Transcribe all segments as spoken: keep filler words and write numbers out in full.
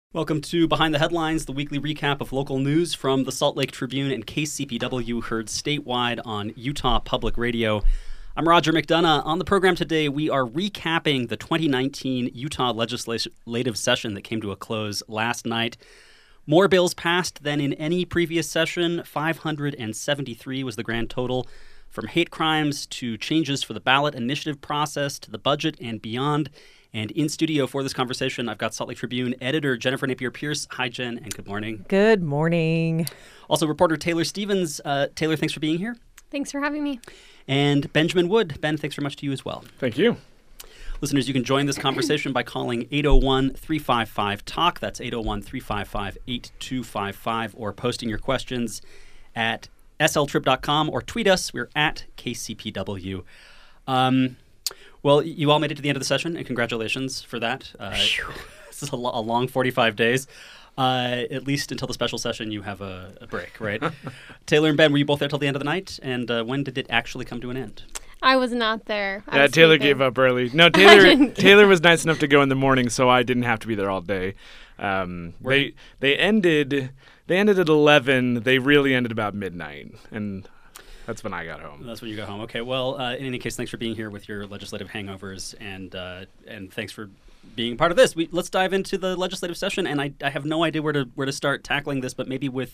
Welcome to Behind the Headlines, the weekly recap of local news from the Salt Lake Tribune and K C P W, heard statewide on Utah Public Radio. I'm Roger McDonough. On the program today, we are recapping the twenty nineteen Utah legislative session that came to a close last night. More bills passed than in any previous session. five hundred seventy-three was the grand total, from hate crimes to changes for the ballot initiative process to the budget and beyond. And in studio for this conversation, I've got Salt Lake Tribune editor Jennifer Napier-Pierce. Hi, Jen, and good morning. Good morning. Also, reporter Taylor Stevens. Uh, Taylor, thanks for being here. Thanks for having me. And Benjamin Wood. Ben, thanks very much to you as well. Thank you. Listeners, you can join this conversation by calling eight oh one, three five five, talk. That's eight oh one, three five five, eight two five five, or posting your questions at s l trib dot com or tweet us. We're at K C P W. Um... Well, you all made it to the end of the session, and congratulations for that. Uh, this is a, lo- a long forty-five days. Uh, at least until the special session, you have a, a break, right? Taylor and Ben, were you both there till the end of the night? And uh, when did it actually come to an end? I was not there. I yeah, Taylor sleeping. gave up early. No, Taylor Taylor was nice enough to go in the morning, so I didn't have to be there all day. Um, they they ended they ended at eleven. They really ended about midnight, and that's when I got home. That's when you got home. Okay. Well, uh, in any case, thanks for being here with your legislative hangovers, and uh, and thanks for being part of this. We, let's dive into the legislative session, and I, I have no idea where to where to start tackling this, but maybe with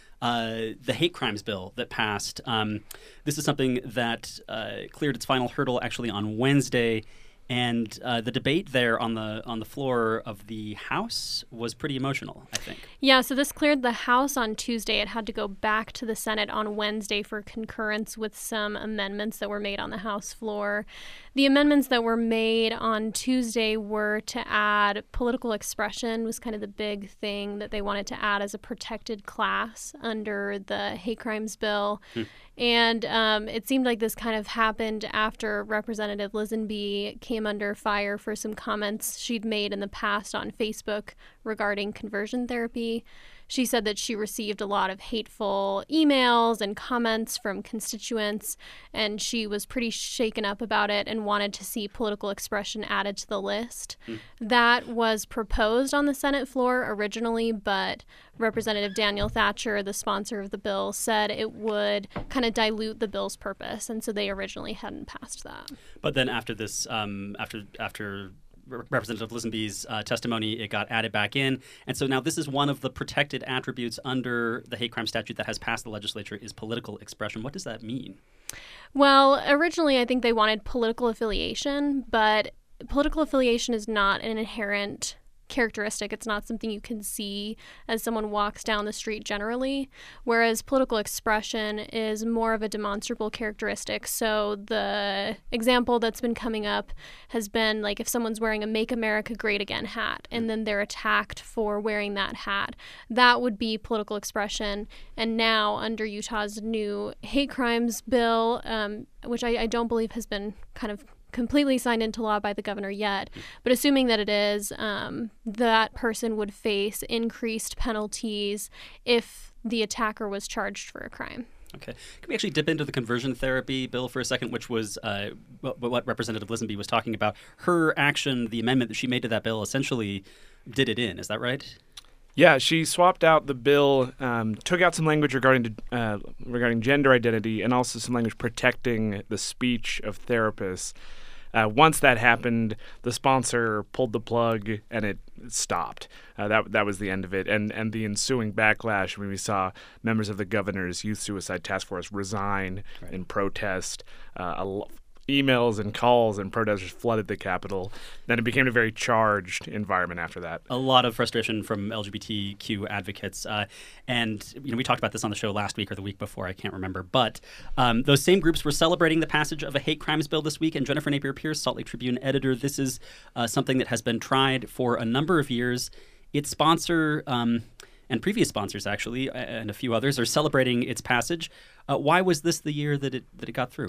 uh, the hate crimes bill that passed. Um, this is something that uh, cleared its final hurdle actually on Wednesday. And uh, the debate there on the on the floor of the House was pretty emotional, I think. Yeah, so this cleared the House on Tuesday. It had to go back to the Senate on Wednesday for concurrence with some amendments that were made on the House floor. The amendments that were made on Tuesday were to add political expression, was kind of the big thing that they wanted to add as a protected class under the hate crimes bill. Hmm. And um, it seemed like this kind of happened after Representative Lisenby came under fire for some comments she'd made in the past on Facebook regarding conversion therapy. She said that she received a lot of hateful emails and comments from constituents, and she was pretty shaken up about it and wanted to see political expression added to the list. Mm. That was proposed on the Senate floor originally, but Representative Daniel Thatcher, the sponsor of the bill, said it would kind of dilute the bill's purpose, and so they originally hadn't passed that. But then after this, um, after after... Representative Lisenby's uh, testimony, it got added back in. And so now this is one of the protected attributes under the hate crime statute that has passed the legislature is political expression. What does that mean? Well, originally I think they wanted political affiliation, but political affiliation is not an inherent characteristic. It's not something you can see as someone walks down the street generally, whereas political expression is more of a demonstrable characteristic. So the example that's been coming up has been like if someone's wearing a Make America Great Again hat and then they're attacked for wearing that hat, that would be political expression. And now under Utah's new hate crimes bill, um, which I, I don't believe has been kind of completely signed into law by the governor yet, but assuming that it is, um, that person would face increased penalties if the attacker was charged for a crime. Okay. Can we actually dip into the conversion therapy bill for a second, which was uh, what, what Representative Lisenby was talking about? Her action, the amendment that she made to that bill, essentially did it in. Is that right? Yeah, she swapped out the bill, um, took out some language regarding uh, regarding gender identity, and also some language protecting the speech of therapists. Uh, once that happened, the sponsor pulled the plug and it stopped. Uh, that that was the end of it. And and the ensuing backlash when we saw members of the governor's youth suicide task force resign right. in protest, uh, a lo- emails and calls and protesters flooded the Capitol. Then it became a very charged environment after that. A lot of frustration from L G B T Q advocates. Uh, and you know, we talked about this on the show last week or the week before, I can't remember. But um, those same groups were celebrating the passage of a hate crimes bill this week. And Jennifer Napier-Pierce, Salt Lake Tribune editor, this is uh, something that has been tried for a number of years. Its sponsor... Um, and previous sponsors, actually, and a few others, are celebrating its passage. Uh, why was this the year that it that it got through?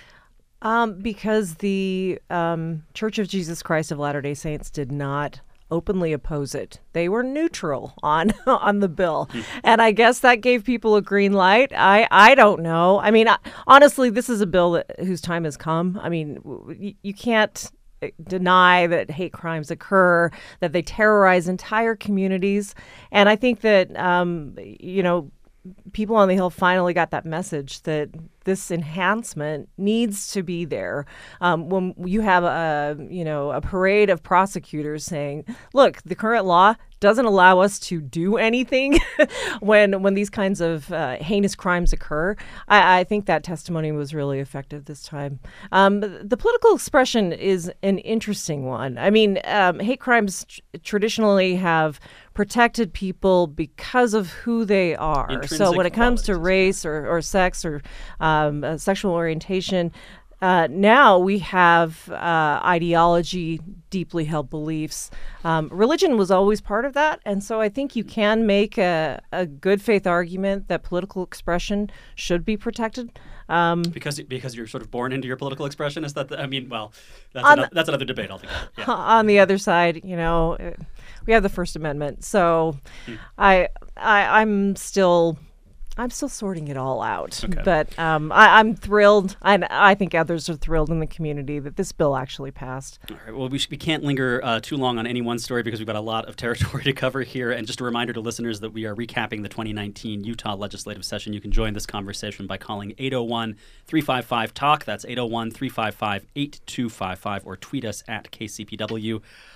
Um, because the um, Church of Jesus Christ of Latter-day Saints did not openly oppose it. They were neutral on on the bill. Hmm. And I guess that gave people a green light. I, I don't know. I mean, honestly, this is a bill that, whose time has come. I mean, you, you can't deny that hate crimes occur, that they terrorize entire communities. And I think that, um, you know, people on the Hill finally got that message that this enhancement needs to be there. Um, when you have a, you know, a parade of prosecutors saying, look, the current law doesn't allow us to do anything when when these kinds of uh, heinous crimes occur. I, I think that testimony was really effective this time. Um, the political expression is an interesting one. I mean, um, hate crimes tr- traditionally have protected people because of who they are. Intrinsic So when it comes to qualities. race or, or sex or um, uh, sexual orientation, Uh, now we have uh, ideology, deeply held beliefs. Um, religion was always part of that. And so I think you can make a, a good faith argument that political expression should be protected. Um, Because because you're sort of born into your political expression? Is that, the, I mean, well, that's, On another, that's another debate altogether. Yeah. on the other side, you know, uh, we have the First Amendment. So Hmm. I, I, I'm still... I'm still sorting it all out, Okay. but um, I, I'm thrilled, and I think others are thrilled in the community that this bill actually passed. All right, well, we, sh- we can't linger uh, too long on any one story because we've got a lot of territory to cover here. And just a reminder to listeners that we are recapping the twenty nineteen Utah legislative session. You can join this conversation by calling eight oh one, three five five, talk. That's eight oh one, three five five, eight two five five, or tweet us at K C P W.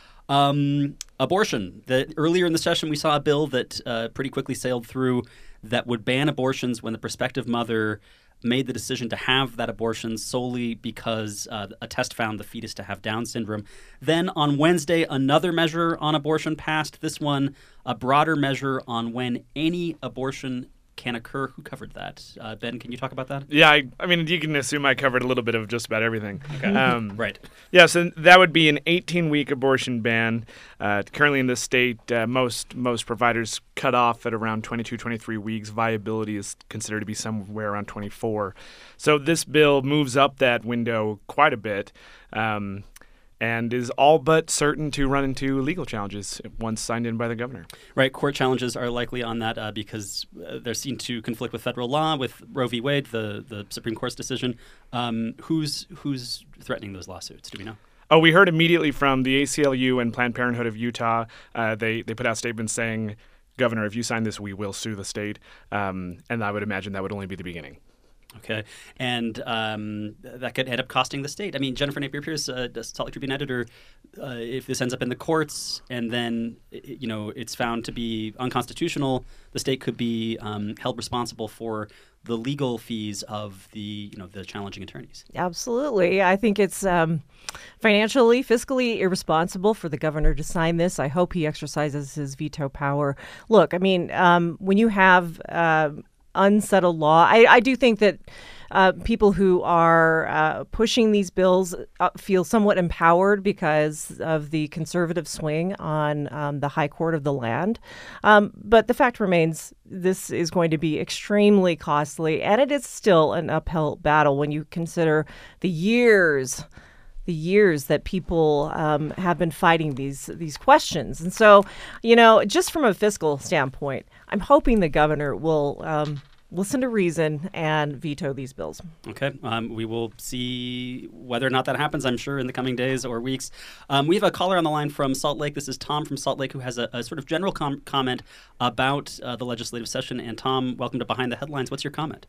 Um, abortion. The, earlier in the session, we saw a bill that uh, pretty quickly sailed through that would ban abortions when the prospective mother made the decision to have that abortion solely because uh, a test found the fetus to have Down syndrome. Then on Wednesday, another measure on abortion passed. This one, a broader measure on when any abortion can occur. Who covered that? Uh, Ben, can you talk about that? Yeah, I, I mean, you can assume I covered a little bit of just about everything. Okay. Um, Right. Yeah, so that would be an eighteen-week abortion ban. Uh, currently in the state, uh, most most providers cut off at around twenty-two, twenty-three weeks. Viability is considered to be somewhere around twenty-four. So this bill moves up that window quite a bit. Um, and is all but certain to run into legal challenges once signed in by the governor. Right. Court challenges are likely on that uh, because uh, they're seen to conflict with federal law, with Roe v. Wade, the, the Supreme Court's decision. Um, who's who's threatening those lawsuits? Do we know? Oh, we heard immediately from the A C L U and Planned Parenthood of Utah. Uh, they, they put out statements saying, Governor, if you sign this, we will sue the state. Um, and I would imagine that would only be the beginning. Okay, and um, that could end up costing the state. I mean, Jennifer Napier-Pierce, uh, Salt Lake Tribune editor, uh, if this ends up in the courts and then, you know, it's found to be unconstitutional, the state could be um, held responsible for the legal fees of the, you know, the challenging attorneys. Absolutely. I think it's um, financially, fiscally irresponsible for the governor to sign this. I hope he exercises his veto power. Look, I mean, um, when you have uh, unsettled law, I, I do think that uh, people who are uh, pushing these bills uh, feel somewhat empowered because of the conservative swing on um, the high court of the land. Um, but the fact remains, this is going to be extremely costly, and it is still an uphill battle when you consider the years the years that people um, have been fighting these these questions. And so, you know, just from a fiscal standpoint, I'm hoping the governor will um, listen to reason and veto these bills. Okay. Um, we will see whether or not that happens, I'm sure, in the coming days or weeks. Um, we have a caller on the line from Salt Lake. This is Tom from Salt Lake, who has a, a sort of general com- comment about uh, the legislative session. And Tom, welcome to Behind the Headlines. What's your comment?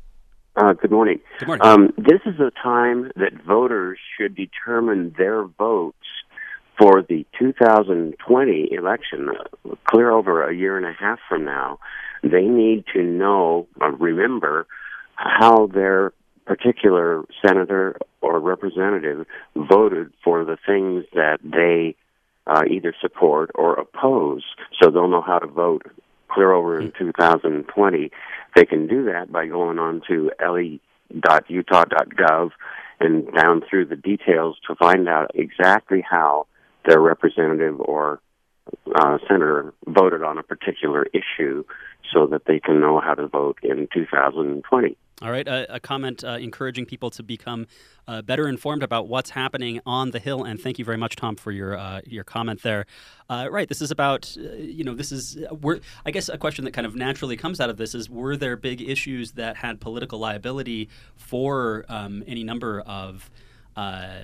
Uh, good morning. Good morning. Um, this is a time that voters should determine their votes for the two thousand twenty election, uh, clear over a year and a half from now. They need to know, uh, remember, how their particular senator or representative voted for the things that they uh, either support or oppose, so they'll know how to vote clear over in two thousand twenty. They can do that by going on to L E dot utah dot gov and down through the details to find out exactly how their representative or uh, senator voted on a particular issue so that they can know how to vote in two thousand twenty. All right, a, a comment uh, encouraging people to become uh, better informed about what's happening on the Hill, and thank you very much, Tom, for your uh, your comment there. Uh, right, this is about, uh, you know, this is, uh, we're, I guess a question that kind of naturally comes out of this is, were there big issues that had political liability for um, any number of Uh,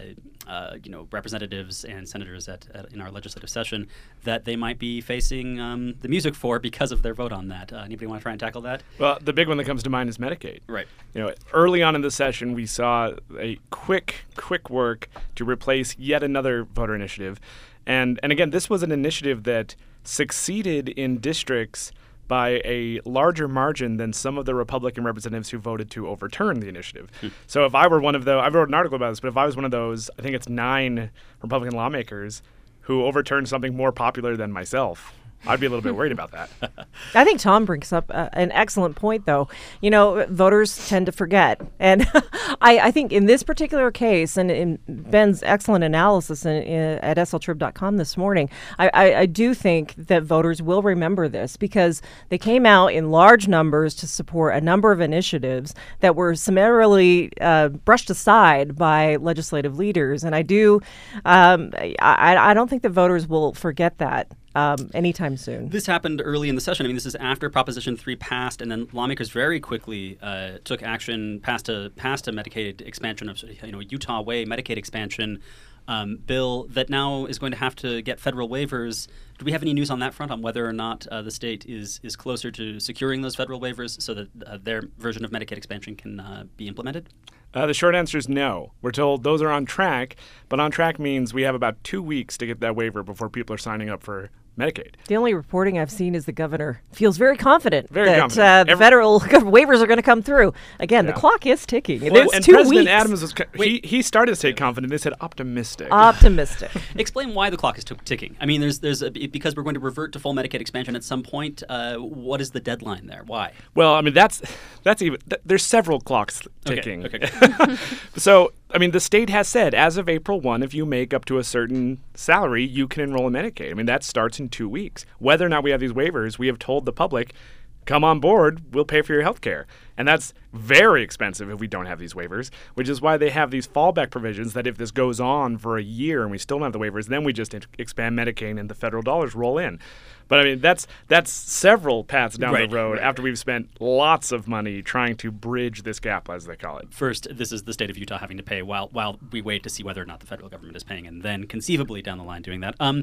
uh, you know, representatives and senators at, at in our legislative session that they might be facing um, the music for because of their vote on that. Uh, anybody want to try and tackle that? Well, the big one that comes to mind is Medicaid. Right. You know, early on in the session, we saw a quick, quick work to replace yet another voter initiative. And and again, this was an initiative that succeeded in districts by a larger margin than some of the Republican representatives who voted to overturn the initiative. Hmm. So if I were one of those, I wrote an article about this, but if I was one of those, I think it's nine Republican lawmakers who overturned something more popular than myself, I'd be a little bit worried about that. I think Tom brings up uh, an excellent point, though. You know, voters tend to forget. And I, I think in this particular case, and in Ben's excellent analysis in, in, at S L trib dot com this morning, I, I, I do think that voters will remember this because they came out in large numbers to support a number of initiatives that were summarily uh, brushed aside by legislative leaders. And I do, um, I, I don't think that voters will forget that. Um, anytime soon. This happened early in the session. I mean, this is after Proposition three passed, and then lawmakers very quickly uh, took action, passed a passed a Medicaid expansion of, you know, Utah Way Medicaid expansion um, bill that now is going to have to get federal waivers. Do we have any news on that front on whether or not uh, the state is is closer to securing those federal waivers so that uh, their version of Medicaid expansion can uh, be implemented? Uh, the short answer is no. We're told those are on track, but on track means we have about two weeks to get that waiver before people are signing up for Medicaid. The only reporting I've seen is the governor feels very confident very that confident. Uh, the Every- federal waivers are going to come through. Again, yeah. the clock is ticking. Well, it's and two President weeks. Adams was he, he started to say confident. They said optimistic. Optimistic. Explain why the clock is t- ticking. I mean, there's there's a, because we're going to revert to full Medicaid expansion at some point. Uh, what is the deadline there? Why? Well, I mean that's that's even th- there's several clocks ticking. Okay. okay. So, I mean, the state has said as of April first, if you make up to a certain salary, you can enroll in Medicaid. I mean, that starts in two weeks. Whether or not we have these waivers, we have told the public, come on board, we'll pay for your health care. And that's very expensive if we don't have these waivers, which is why they have these fallback provisions that if this goes on for a year and we still don't have the waivers, then we just expand Medicaid and the federal dollars roll in. But I mean, that's that's several paths down right, the road right, after right. we've spent lots of money trying to bridge this gap, as they call it. First, this is the state of Utah having to pay while while we wait to see whether or not the federal government is paying, and then conceivably down the line doing that. Um,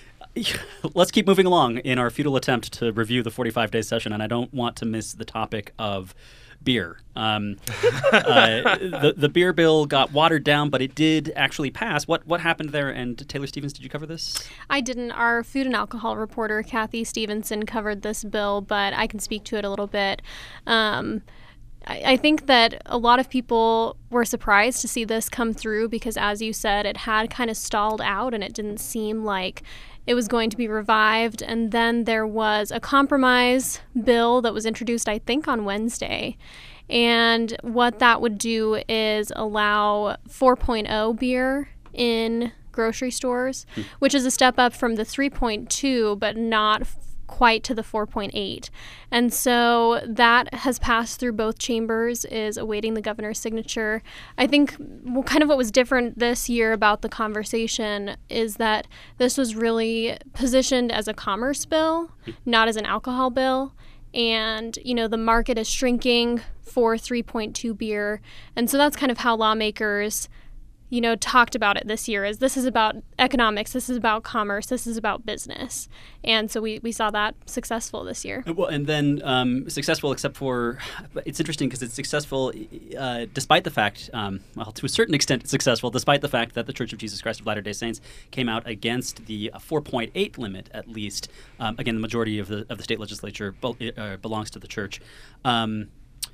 let's keep moving along in our futile attempt to review the forty-five day session, and I don't want to miss the topic of beer. Um, uh, the the beer bill got watered down, but it did actually pass. What what happened there? And Taylor Stevens, did you cover this? I didn't. Our food and alcohol reporter, Kathy Stevenson, covered this bill, but I can speak to it a little bit. Um, I, I think that a lot of people were surprised to see this come through because, as you said, it had kind of stalled out and it didn't seem like it was going to be revived. And then there was a compromise bill that was introduced, I think, on Wednesday. And what that would do is allow four point oh beer in grocery stores, hmm. which is a step up from the three point two, but not f- quite to the four point eight. And so that has passed through both chambers, is awaiting the governor's signature. I think well, kind of what was different this year about the conversation is that this was really positioned as a commerce bill, not as an alcohol bill. And, you know, the market is shrinking for three point two beer. And so that's kind of how lawmakers, you know, talked about it this year, is this is about economics, this is about commerce, this is about business. And so we, we saw that successful this year. Well, and then um, successful except for, it's interesting because it's successful uh, despite the fact, um, well, to a certain extent it's successful, despite the fact that the Church of Jesus Christ of Latter-day Saints came out against the uh, four point eight limit, at least. Um, again, the majority of the of the state legislature be- uh, belongs to the church. Um,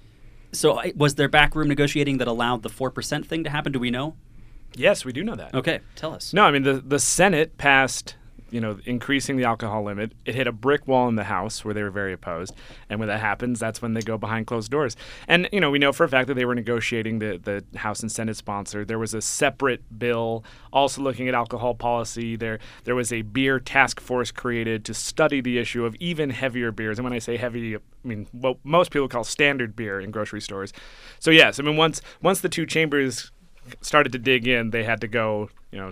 so I, was there backroom negotiating that allowed the four percent thing to happen? Do we know? Yes, we do know that. Okay, tell us. No, I mean, the, the Senate passed, you know, increasing the alcohol limit. It hit a brick wall in the House where they were very opposed. And when that happens, that's when they go behind closed doors. And, you know, we know for a fact that they were negotiating the, the House and Senate sponsor. There was a separate bill also looking at alcohol policy. There there was a beer task force created to study the issue of even heavier beers. And when I say heavy, I mean what most people call standard beer in grocery stores. So, yes, I mean, once once the two chambers started to dig in, they had to go, you know,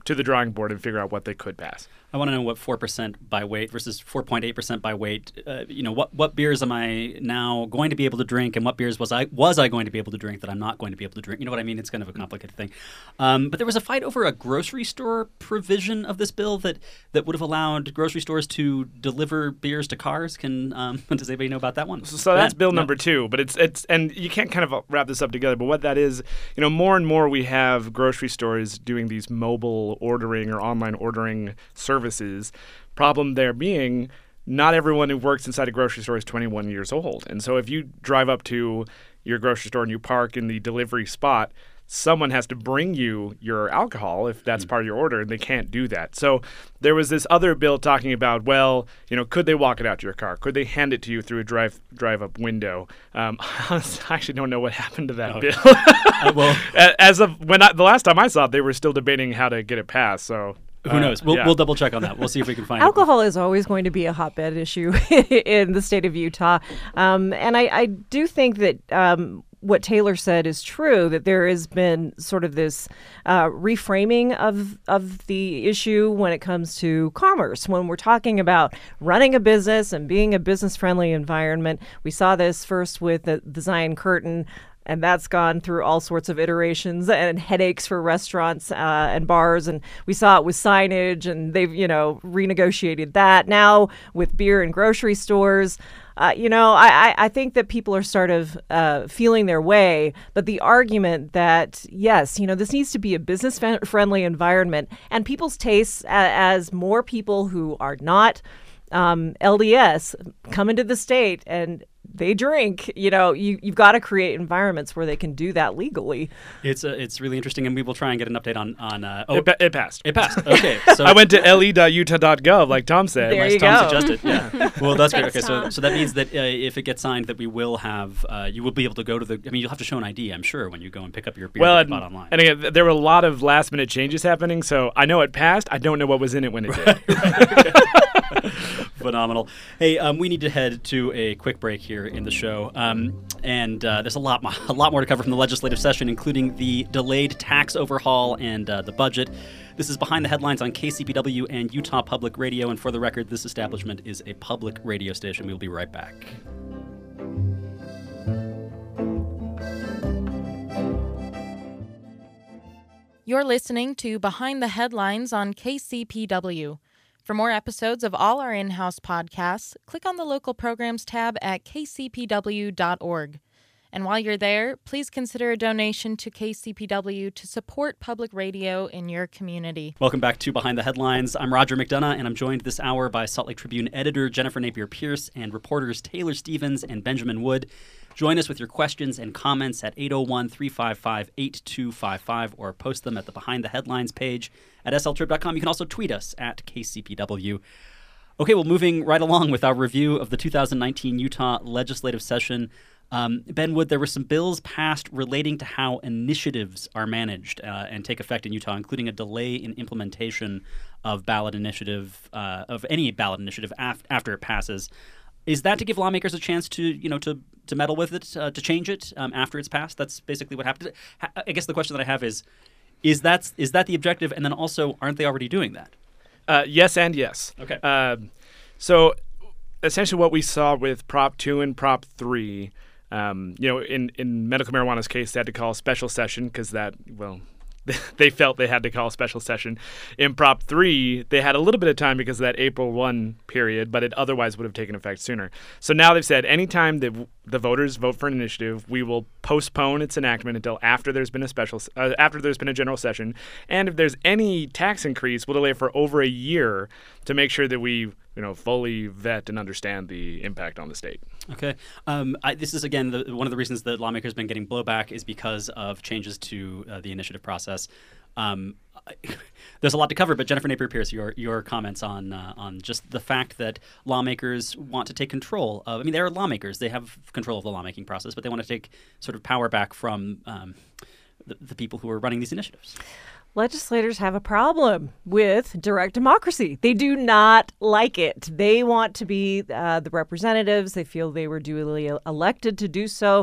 to the drawing board and figure out what they could pass. I want to know what four percent by weight versus four point eight percent by weight. Uh, you know, what what beers am I now going to be able to drink, and what beers was I was I going to be able to drink that I'm not going to be able to drink? You know what I mean? It's kind of a complicated thing. Um, but there was a fight over a grocery store provision of this bill that, that would have allowed grocery stores to deliver beers to cars. Can um, does anybody know about that one? So, so that's Yeah. bill No. number two. But it's it's and you can't kind of wrap this up together. But what that is, you know, more and more we have grocery stores doing these mobile ordering or online ordering services. Problem there being, not everyone who works inside a grocery store is twenty-one years old. And so if you drive up to your grocery store and you park in the delivery spot, someone has to bring you your alcohol if that's part of your order, and they can't do that. So there was this other bill talking about, well, you know, could they walk it out to your car? Could they hand it to you through a drive drive up window? Um, I actually don't know what happened to that Oh. bill. Uh, well, As of when I, the last time I saw it, they were still debating how to get it passed. So who uh, knows? We'll, yeah. we'll double check on that. We'll see if we can find Alcohol is always going to be a hotbed issue in the state of Utah. Um, and I, I do think that um, what Taylor said is true, that there has been sort of this uh, reframing of, of the issue when it comes to commerce. When we're talking about running a business and being a business-friendly environment, we saw this first with the, the Zion Curtain. And that's gone through all sorts of iterations and headaches for restaurants uh, and bars. And we saw it with signage, and they've, you know, renegotiated that. Now with beer and grocery stores, uh, you know, I, I think that people are sort of uh, feeling their way. But the argument that, yes, you know, this needs to be a business-friendly environment, and people's tastes, uh, as more people who are not um, L D S come into the state and they drink, you know, you, you've got to create environments where they can do that legally. It's uh, it's really interesting, and we will try and get an update on on. Uh, oh, It, pa- it passed. it passed. Okay, so I went to L E dot utah dot gov, like Tom said. There as you Tom go. suggested. Yeah. Well, that's great. Thanks, Okay, so Tom. so that means that uh, if it gets signed, that we will have uh, you will be able to go to the. I mean, you'll have to show an I D, I'm sure, when you go and pick up your beer Well, that and, you bought online. and again, th- there were a lot of last minute changes happening, so I know it passed. I don't know what was in it when it did. Phenomenal. Hey, um, we need to head to a quick break here in the show, um, and uh, there's a lot, mo- a lot more to cover from the legislative session, including the delayed tax overhaul and uh, the budget. This is Behind the Headlines on K C P W and Utah Public Radio, and for the record, this establishment is a public radio station. We'll be right back. You're listening to Behind the Headlines on K C P W. For more episodes of all our in-house podcasts, click on the Local Programs tab at k c p w dot org. And while you're there, please consider a donation to K C P W to support public radio in your community. Welcome back to Behind the Headlines. I'm Roger McDonough, and I'm joined this hour by Salt Lake Tribune editor Jennifer Napier-Pierce and reporters Taylor Stevens and Benjamin Wood. Join us with your questions and comments at eight oh one, three five five, eight two five five or post them at the Behind the Headlines page at s l trib dot com. You can also tweet us at K C P W. Okay, well, moving right along with our review of the two thousand nineteen Utah legislative session. Um, Ben Wood, there were some bills passed relating to how initiatives are managed uh, and take effect in Utah, including a delay in implementation of ballot initiative, uh, of any ballot initiative af- after it passes. Is that to give lawmakers a chance to, you know, to, to meddle with it, uh, to change it um, after it's passed? That's basically what happened. I guess the question that I have is, is that, is that the objective? And then also, aren't they already doing that? Uh, yes and yes. Okay. Um, so essentially what we saw with Prop two and Prop three, um, you know, in, in medical marijuana's case, they had to call a special session because that, well, they felt they had to call a special session. In Prop three, they had a little bit of time because of that April first period, but it otherwise would have taken effect sooner. So now they've said anytime that w- the voters vote for an initiative, we will postpone its enactment until after there's been a special, uh, after there's been a general session. And if there's any tax increase, we'll delay it for over a year to make sure that we, you know, fully vet and understand the impact on the state. Okay. Um, I, this is, again, the, one of the reasons that lawmakers have been getting blowback is because of changes to uh, the initiative process. Um, I, there's a lot to cover, but Jennifer Napier-Pierce, your your comments on uh, on just the fact that lawmakers want to take control of, I mean, they're lawmakers. They have control of the lawmaking process, but they want to take sort of power back from um, the, the people who are running these initiatives. Legislators have a problem with direct democracy. They do not like it. They want to be uh, the representatives. They feel they were duly elected to do so.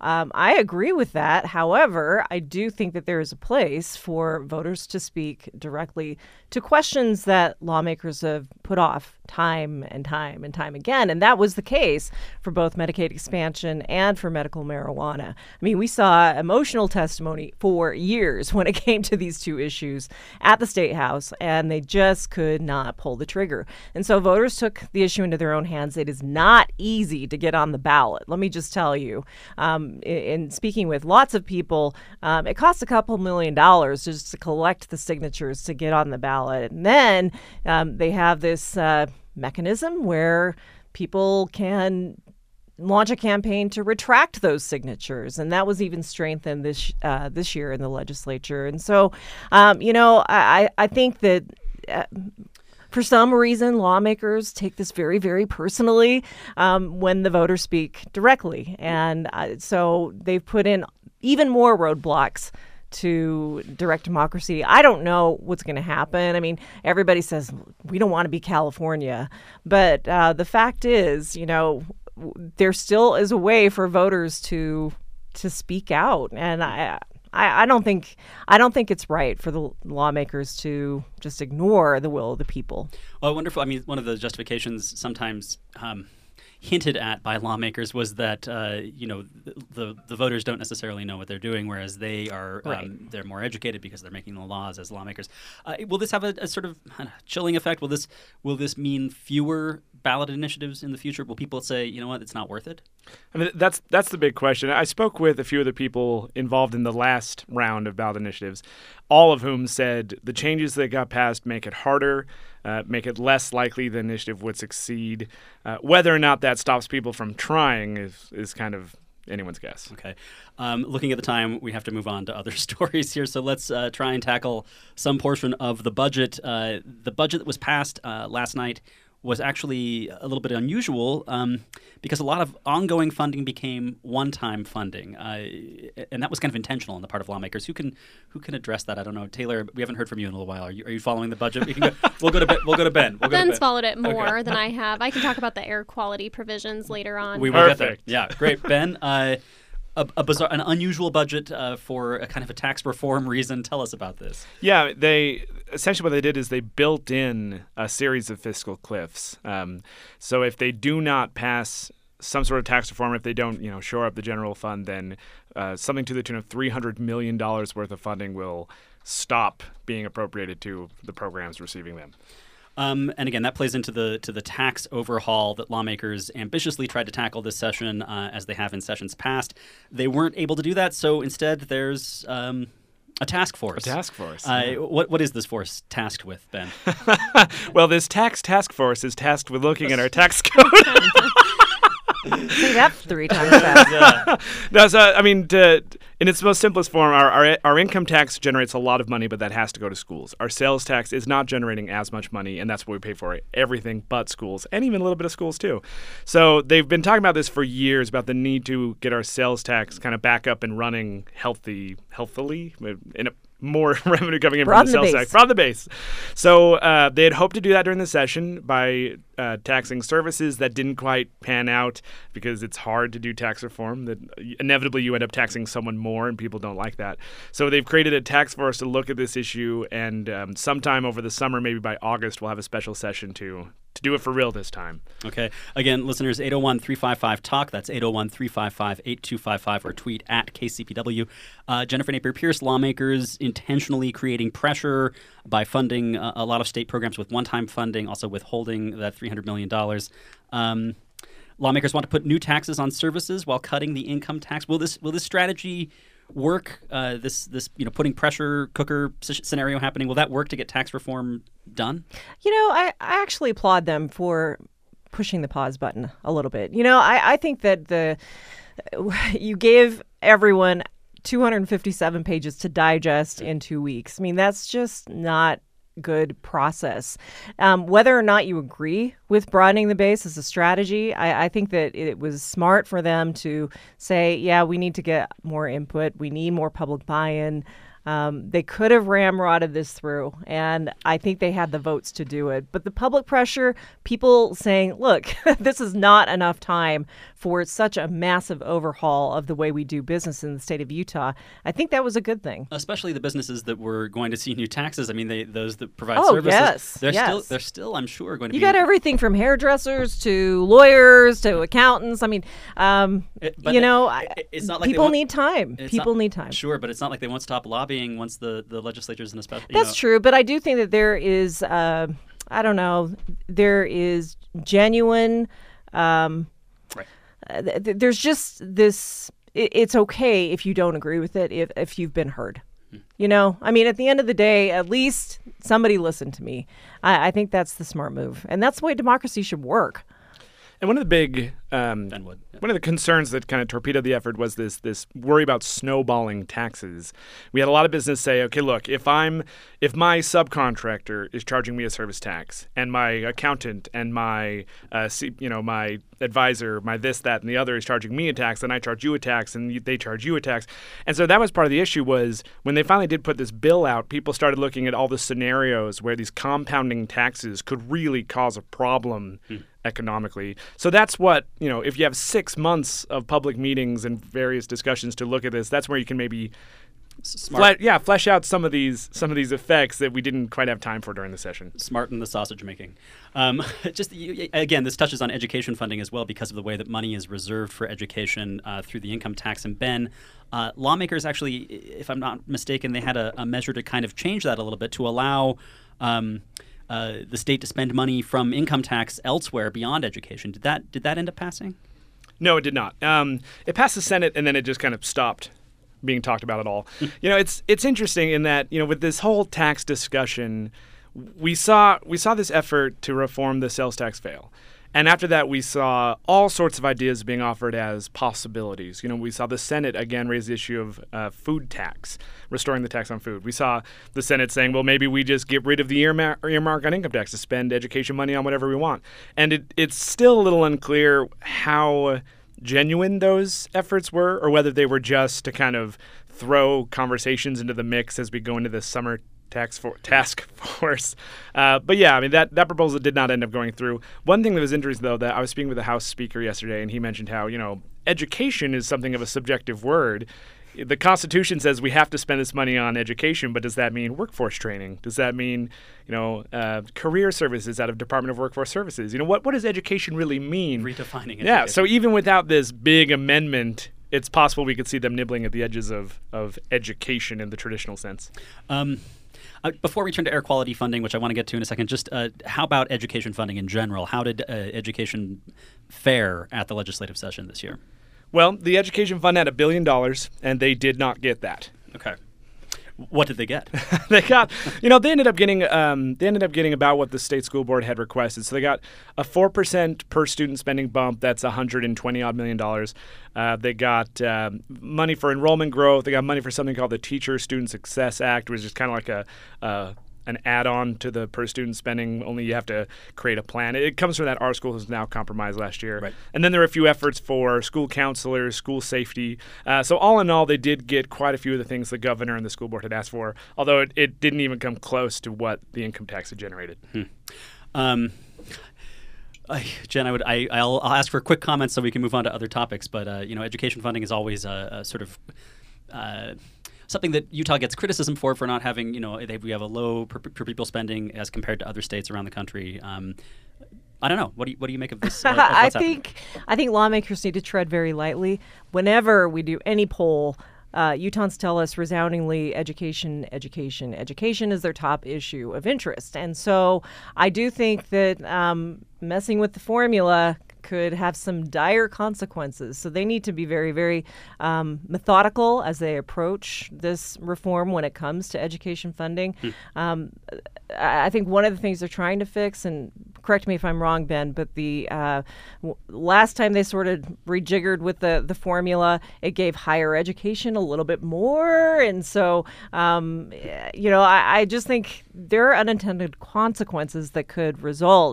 um, I agree with that. However, I do think that there is a place for voters to speak directly to questions that lawmakers have put off time and time and time again. And that was the case for both Medicaid expansion and for medical marijuana. I mean, we saw emotional testimony for years when it came to these two issues at the State House, and they just could not pull the trigger. And so voters took the issue into their own hands. It is not easy to get on the ballot. Let me just tell you, um, in, in speaking with lots of people, um, it costs a couple million dollars just to collect the signatures to get on the ballot. And then um, they have this uh, mechanism where people can launch a campaign to retract those signatures, and that was even strengthened this uh, this year in the legislature. And so, um, you know, I, I think that uh, for some reason, lawmakers take this very, very personally um, when the voters speak directly, and uh, so they've put in even more roadblocks to direct democracy. I don't know what's going to happen. I mean, everybody says we don't want to be California, but uh, the fact is, you know, there still is a way for voters to to speak out, and I, I, I don't think I don't think it's right for the lawmakers to just ignore the will of the people. Oh, wonderful! I mean, one of the justifications sometimes Um hinted at by lawmakers was that uh, you know the, the the voters don't necessarily know what they're doing, whereas they are um, Right. they're more educated because they're making the laws as lawmakers. Uh, will this have a, a sort of uh, chilling effect? Will this will this mean fewer ballot initiatives in the future? Will people say, you know what, it's not worth it? I mean, that's that's the big question. I spoke with a few of the people involved in the last round of ballot initiatives, all of whom said the changes that got passed make it harder, uh, make it less likely the initiative would succeed. Uh, whether or not that stops people from trying is, is kind of anyone's guess. Okay. Um, looking at the time, we have to move on to other stories here. So let's uh, try and tackle some portion of the budget. Uh, the budget that was passed uh, last night was actually a little bit unusual um, because a lot of ongoing funding became one-time funding, uh, and that was kind of intentional on the part of lawmakers. Who can who can address that? I don't know, Taylor. We haven't heard from you in a little while. Are you, are you following the budget? We can go, we'll go to Ben. We'll go to Ben. We'll go Ben's to Ben. followed it more Okay. than I have. I can talk about the air quality provisions later on. We will get there. Perfect. Yeah, great, Ben. Uh, a, a bizarre, an unusual budget uh, for a kind of a tax reform reason. Tell us about this. Yeah, they essentially what they did is they built in a series of fiscal cliffs. Um, so if they do not pass some sort of tax reform, if they don't, you know, shore up the general fund, then uh, something to the tune of three hundred million dollars worth of funding will stop being appropriated to the programs receiving them. Um, and again, that plays into the to the tax overhaul that lawmakers ambitiously tried to tackle this session, uh, as they have in sessions past. They weren't able to do that, so instead there's um, a task force. A task force. Uh, yeah. what what is this force tasked with, Ben? Well, this tax task force is tasked with looking at our tax code. Say that three times fast. No, so, I mean, to, in its most simplest form, our, our our income tax generates a lot of money, but that has to go to schools. Our sales tax is not generating as much money, and that's what we pay for everything but schools, and even a little bit of schools too. So they've been talking about this for years, about the need to get our sales tax kind of back up and running healthy, healthily, in a more revenue coming in Broaden from the the sales base. tax. Broaden the base. So uh, they had hoped to do that during the session by uh, taxing services. That didn't quite pan out because it's hard to do tax reform. That inevitably you end up taxing someone more, and people don't like that. So they've created a task force to look at this issue, and um, sometime over the summer, maybe by August, we'll have a special session to to do it for real this time. Okay. Again, listeners, eight oh one, three five five, talk. That's eight oh one, three five five, eight two five five, or tweet at K C P W. Uh, Jennifer Napier-Pierce, lawmakers intentionally creating pressure by funding uh, a lot of state programs with one-time funding, also withholding that three hundred million dollars. Um, lawmakers want to put new taxes on services while cutting the income tax. Will this will this strategy work? Uh, this this you know putting pressure cooker s- scenario happening. Will that work to get tax reform done? You know, I, I actually applaud them for pushing the pause button a little bit. You know, I, I think that the you gave everyone two hundred fifty-seven pages to digest in two weeks. I mean, that's just not good process. Um, whether or not you agree with broadening the base as a strategy, I, I think that it was smart for them to say, yeah, we need to get more input. We need more public buy-in. Um, they could have ramrodded this through, and I think they had the votes to do it. But the public pressure, people saying, look, this is not enough time for such a massive overhaul of the way we do business in the state of Utah. I think that was a good thing. Especially the businesses that were going to see new taxes. I mean, they those that provide oh, services. Yes, they're yes. still they're still, I'm sure, going to you be. You got everything from hairdressers to lawyers to accountants. I mean, um, it, you know, it, it's not like people want, need time. People not, need time. Sure, but it's not like they won't stop lobbying once the, the legislature's in a special. That's know. true, but I do think that there is, uh, I don't know, there is genuine. Um, right. Uh, th- there's just this. It, it's okay if you don't agree with it if if you've been heard. Hmm. You know, I mean, at the end of the day, at least somebody listened to me. I, I think that's the smart move, and that's the way democracy should work. And one of the big, um, Ben Wood, yeah. one of the concerns that kind of torpedoed the effort was this this worry about snowballing taxes. We had a lot of business say, okay, look, if I'm if my subcontractor is charging me a service tax, and my accountant and my uh, you know my advisor, my this, that, and the other is charging me a tax, then I charge you a tax, and they charge you a tax. And so that was part of the issue was when they finally did put this bill out, people started looking at all the scenarios where these compounding taxes could really cause a problem. Hmm. economically. So that's what, you know, if you have six months of public meetings and various discussions to look at this, that's where you can maybe Smart. Fle- yeah, flesh out some of these some of these effects that we didn't quite have time for during the session. Smart in the sausage making. Um, just you, again, this touches on education funding as well because of the way that money is reserved for education uh, through the income tax. And Ben, uh, lawmakers actually, if I'm not mistaken, they had a, a measure to kind of change that a little bit to allow um, uh, the state to spend money from income tax elsewhere beyond education. Did that did that end up passing? No, it did not. Um, it passed the Senate, and then it just kind of stopped being talked about at all. You know, it's it's interesting in that, you know, with this whole tax discussion, we saw we saw this effort to reform the sales tax fail. And after that, we saw all sorts of ideas being offered as possibilities. You know, we saw the Senate again raise the issue of uh, food tax, restoring the tax on food. We saw the Senate saying, well, maybe we just get rid of the earmark, earmark on income tax to spend education money on whatever we want. And it, it's still a little unclear how genuine those efforts were, or whether they were just to kind of throw conversations into the mix as we go into the summer tax for, task force. Uh, but yeah, I mean, that, that proposal did not end up going through. One thing that was interesting, though, that I was speaking with a House Speaker yesterday, and he mentioned how, you know, education is something of a subjective word. The Constitution says we have to spend this money on education, but does that mean workforce training? Does that mean, you know, uh, career services out of Department of Workforce Services? You know, what, what does education really mean? Redefining education. Yeah, so even without this big amendment, it's possible we could see them nibbling at the edges of, of education in the traditional sense. Um, uh, before we turn to air quality funding, which I want to get to in a second, just uh, how about education funding in general? How did uh, education fare at the legislative session this year? Well, the education fund had a billion dollars, and they did not get that. Okay. What did they get? They got, you know, they ended up getting, um, they ended up getting about what the state school board had requested. So they got a four percent per student spending bump. That's one hundred twenty odd million dollars. Uh, they got uh, money for enrollment growth. They got money for something called the Teacher Student Success Act, which is kind of like a, uh, an add-on to the per student spending, only you have to create a plan. It comes from that Our School Is Now compromise last year. Right. And then there were a few efforts for school counselors, school safety. Uh, so all in all, they did get quite a few of the things the governor and the school board had asked for, although it, it didn't even come close to what the income tax had generated. Hmm. Um, I, Jen, I would, I, I'll, I'll ask for quick comments so we can move on to other topics, but uh, you know, education funding is always a, a sort of uh, something that Utah gets criticism for, for not having, you know, they, we have a low per, per pupil spending as compared to other states around the country. Um, I don't know. What do you what do you make of this? Uh, of I what's think happening? I think lawmakers need to tread very lightly. Whenever we do any poll, uh, Utahns tell us resoundingly, education, education, education is their top issue of interest. And so I do think that um, messing with the formula could have some dire consequences. So they need to be very, very um, methodical as they approach this reform when it comes to education funding. Hmm. Um, I think one of the things they're trying to fix, and correct me if I'm wrong, Ben, but the uh, w- last time they sort of rejiggered with the, the formula, it gave higher education a little bit more. And so, um, you know, I, I just think there are unintended consequences that could result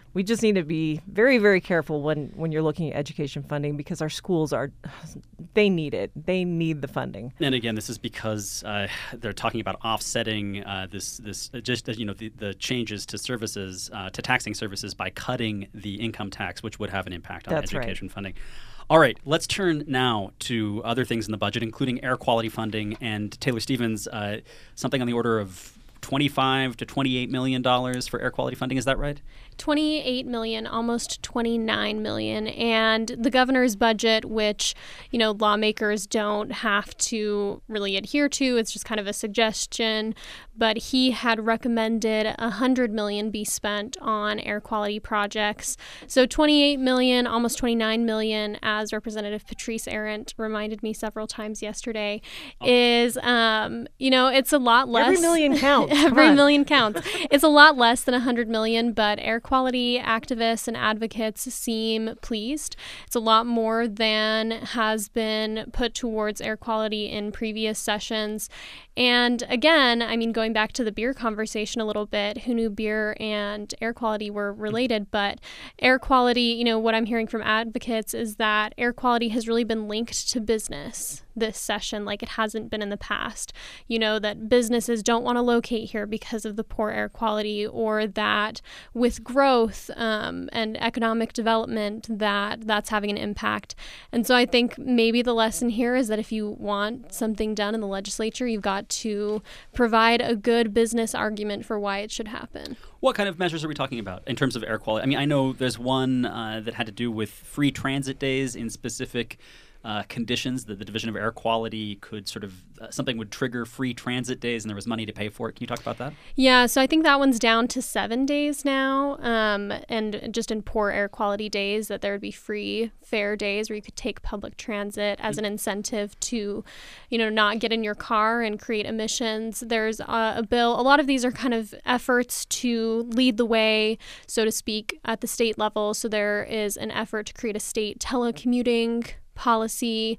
we just need to be very, very careful when, when you're looking at education funding, because our schools are, they need it. They need the funding. And again, this is because uh, they're talking about offsetting uh, this, this uh, just, uh, you know, the, the changes to services, uh, to taxing services by cutting the income tax, which would have an impact on That's education right. funding. All right, let's turn now to other things in the budget, including air quality funding. And Taylor Stevens, uh, something on the order of twenty-five to twenty-eight million dollars for air quality funding. Is that right? twenty-eight million, almost twenty-nine million. And the governor's budget, which, you know, lawmakers don't have to really adhere to, it's just kind of a suggestion, but he had recommended one hundred million be spent on air quality projects. So twenty-eight million, almost twenty-nine million, as Representative Patrice Arent reminded me several times yesterday, oh. is, um, you know, it's a lot less. Every million counts. Every million counts. It's a lot less than one hundred million, but air quality activists and advocates seem pleased. It's a lot more than has been put towards air quality in previous sessions. And again, I mean, going back to the beer conversation a little bit, who knew beer and air quality were related? But air quality, you know, what I'm hearing from advocates is that air quality has really been linked to business this session like it hasn't been in the past. You know, that businesses don't want to locate here because of the poor air quality, or that with growth um, and economic development, that that's having an impact. And so I think maybe the lesson here is that if you want something done in the legislature, you've got to provide a good business argument for why it should happen. What kind of measures are we talking about in terms of air quality? I mean, I know there's one uh, that had to do with free transit days in specific Uh, conditions that the Division of Air Quality could sort of, uh, something would trigger free transit days and there was money to pay for it. Can you talk about that? Yeah, so I think that one's down to seven days now. Um, and just in poor air quality days, that there would be free fare days where you could take public transit as an incentive to, you know, not get in your car and create emissions. There's uh, a bill. A lot of these are kind of efforts to lead the way, so to speak, at the state level. So there is an effort to create a state telecommuting policy,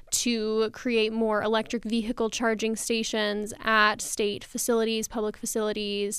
to create more electric vehicle charging stations at state facilities, public facilities.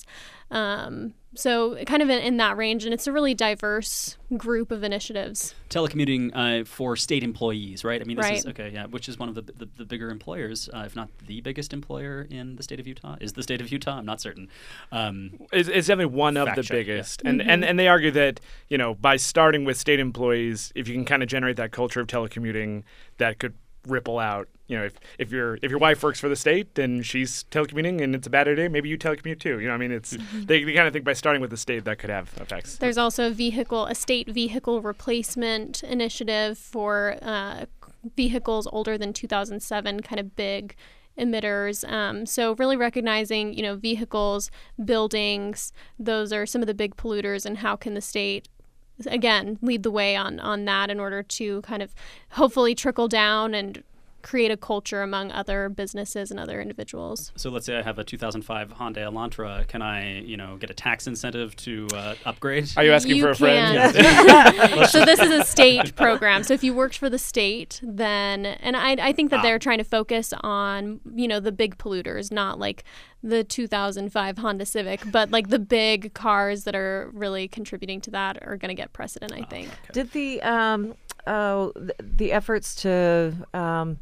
Um, so kind of in, in that range. And it's a really diverse group of initiatives. Telecommuting uh, for state employees, right? I mean, this right. is, okay, yeah, which is one of the the, the bigger employers, uh, if not the biggest employer in the state of Utah. Is the state of Utah? I'm not certain. Um, it's, it's definitely one of the check, biggest. Yeah. And, Mm-hmm. and and they argue that, you know, by starting with state employees, if you can kind of generate that culture of telecommuting, that could ripple out. You know, if, if your if your wife works for the state, then she's telecommuting and it's a bad idea, maybe you telecommute too. You know, I mean, it's Mm-hmm. they, they kind of think by starting with the state that could have effects. There's also a vehicle, a state vehicle replacement initiative for uh, vehicles older than two thousand seven, kind of big emitters. Um, so really recognizing, you know, vehicles, buildings, those are some of the big polluters, and how can the state, again, lead the way on, on that in order to kind of hopefully trickle down and create a culture among other businesses and other individuals. so let's say I have a two thousand five Hyundai Elantra. Can I, you know, get a tax incentive to uh, upgrade? Are you asking You for a friend? can. So this is a state program. So if you worked for the state, then, and I, I think that Ah. they're trying to focus on, you know, the big polluters, not like the two thousand five Honda Civic, but like the big cars that are really contributing to that are going to get precedent, I think. Okay. Did the um, oh, th- the efforts to um,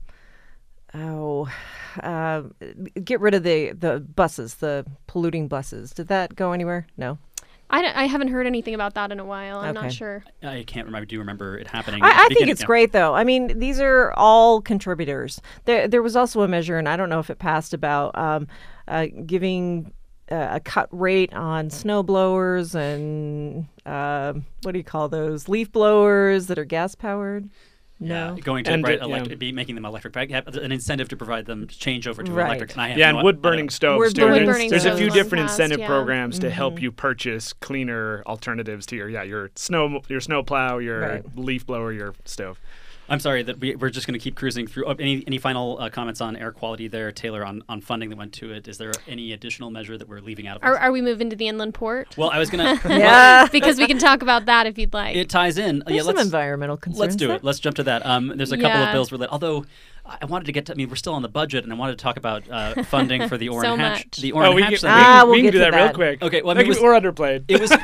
oh uh, get rid of the, the buses, the polluting buses, did that go anywhere? No. I, d- I haven't heard anything about that in a while. I'm Okay. not sure. I can't remember. Do you remember it happening? I, at the I think beginning? it's Yeah. great, though. I mean, these are all contributors. There, there was also a measure, and I don't know if it passed, about um, uh, giving uh, a cut rate on snow blowers and uh, what do you call those? Leaf blowers that are gas powered. No. Yeah, going to And right, it- elect- yeah. be making them electric, right? Have an incentive to provide them to change over to Right. electric. And I have Yeah, no, and wood I don't- burning stoves Wood too. burning There's- Wood There's a burning few stoves different passed, incentive yeah. programs to help Mhm. you purchase cleaner alternatives to your yeah your snow your snow plow, your Right. leaf blower, your stove. I'm sorry that we, we're just going to keep cruising through. Oh, any any final uh, comments on air quality there, Taylor, on, on funding that went to it? Is there any additional measure that we're leaving out of Are, this? are we moving to the inland port? Well, I was going to. Yeah. Because we can talk about that if you'd like. It ties in. There's yeah, some let's, environmental concerns let's do there. it. Let's jump to that. Um, there's a couple Yeah. of bills related. Although I wanted to get to, I mean, we're still on the budget, and I wanted to talk about uh, funding for the Orrin So Hatch. much. The Orrin Oh, we Hatch can, Center. Ah, we, we'll we can get do to that, real that. quick. Okay, well, I mean, Like, it was- we're underplayed. It was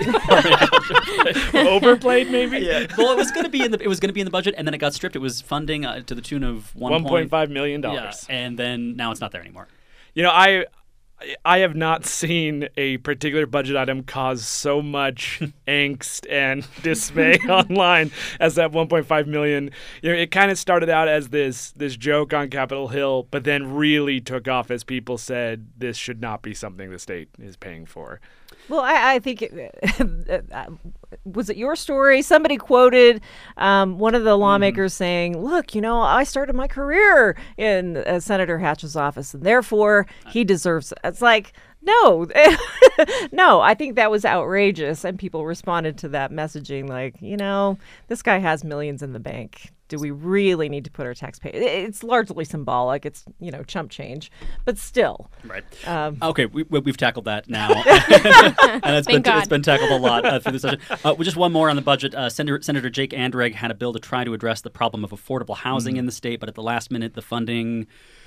Overplayed, maybe? yeah. Well, it was going to be in the it was going to be in the budget, and then it got stripped. It was funding uh, to the tune of one one point five million dollars. Yeah, and then now it's not there anymore. You know, I I have not seen a particular budget item cause so much angst and dismay online as that one point five million. You know, it kind of started out as this this joke on Capitol Hill, but then really took off as people said this should not be something the state is paying for. Well, I, I think it, was it your story? Somebody quoted um, one of the lawmakers mm-hmm. saying, "Look, you know, I started my career in uh, Senator Hatch's office, and therefore he deserves it." It's like, no, no. I think that was outrageous, and people responded to that messaging like, you know, this guy has millions in the bank. Do we really need to put our taxpayer? It's largely symbolic. It's, you know, chump change, but still. Right. Um, okay, we, we've tackled that now, and it's been God. it's been tackled a lot uh, through the session. Uh, just one more on the budget. Uh, Senator, Senator Jake Andreg had a bill to try to address the problem of affordable housing mm. in the state, but at the last minute, the funding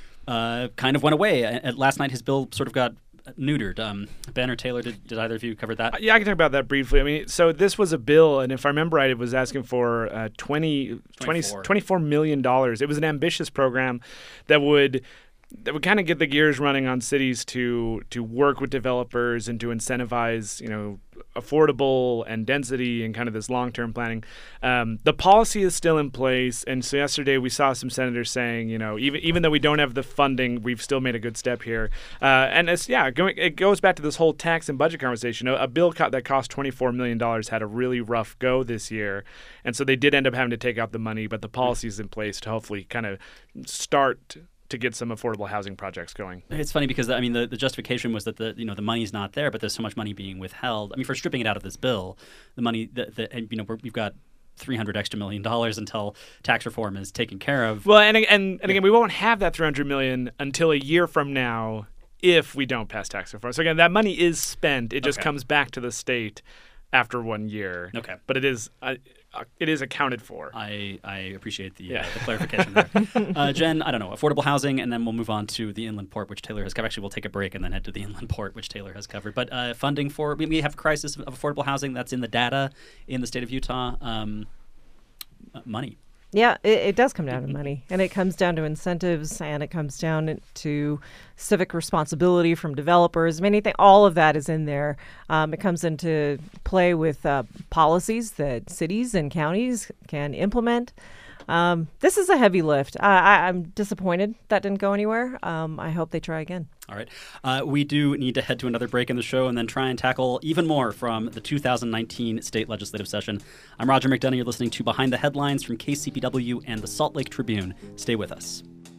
uh, kind of went away. At last night, his bill sort of got neutered. Um, Ben or Taylor, did, did either of you cover that? Uh, yeah, I can talk about that briefly. I mean, so this was a bill, and if I remember right, it was asking for uh, twenty, twenty, twenty-four million dollars. It was an ambitious program that would that would kind of get the gears running on cities to to work with developers and to incentivize, you know, affordable and density and kind of this long-term planning. Um, the policy is still in place, and so yesterday we saw some senators saying, you know, even even though we don't have the funding, we've still made a good step here. Uh, and it's yeah, going, it goes back to this whole tax and budget conversation. A, a bill co- that cost twenty-four million dollars had a really rough go this year, and so they did end up having to take out the money, but the policy is in place to hopefully kind of start to get some affordable housing projects going. It's funny because I mean the, the justification was that the you know the money's not there, but there's so much money being withheld. I mean, for stripping it out of this bill, the money that the, you know we're, we've got three hundred extra million dollars until tax reform is taken care of. Well, and and and yeah. again, we won't have that three hundred million until a year from now if we don't pass tax reform. So again, that money is spent. It just okay. comes back to the state after one year. Okay, but it is. Uh, It is accounted for. I, I appreciate the, yeah. uh, the clarification there. uh, Jen, I don't know, affordable housing, and then we'll move on to the inland port, which Taylor has covered. Actually, we'll take a break and then head to the inland port, which Taylor has covered. But uh, funding for, we have a crisis of affordable housing. That's in the data in the state of Utah. Um, uh, money. Yeah, it, it does come down to money, and it comes down to incentives, and it comes down to civic responsibility from developers. I mean, anything, all of that is in there. Um, it comes into play with uh, policies that cities and counties can implement. Um, this is a heavy lift. I, I, I'm disappointed that didn't go anywhere. Um, I hope they try again. All right. Uh, we do need to head to another break in the show and then try and tackle even more from the two thousand nineteen state legislative session. I'm Roger McDonough. You're listening to Behind the Headlines from K C P W and the Salt Lake Tribune. Stay with us.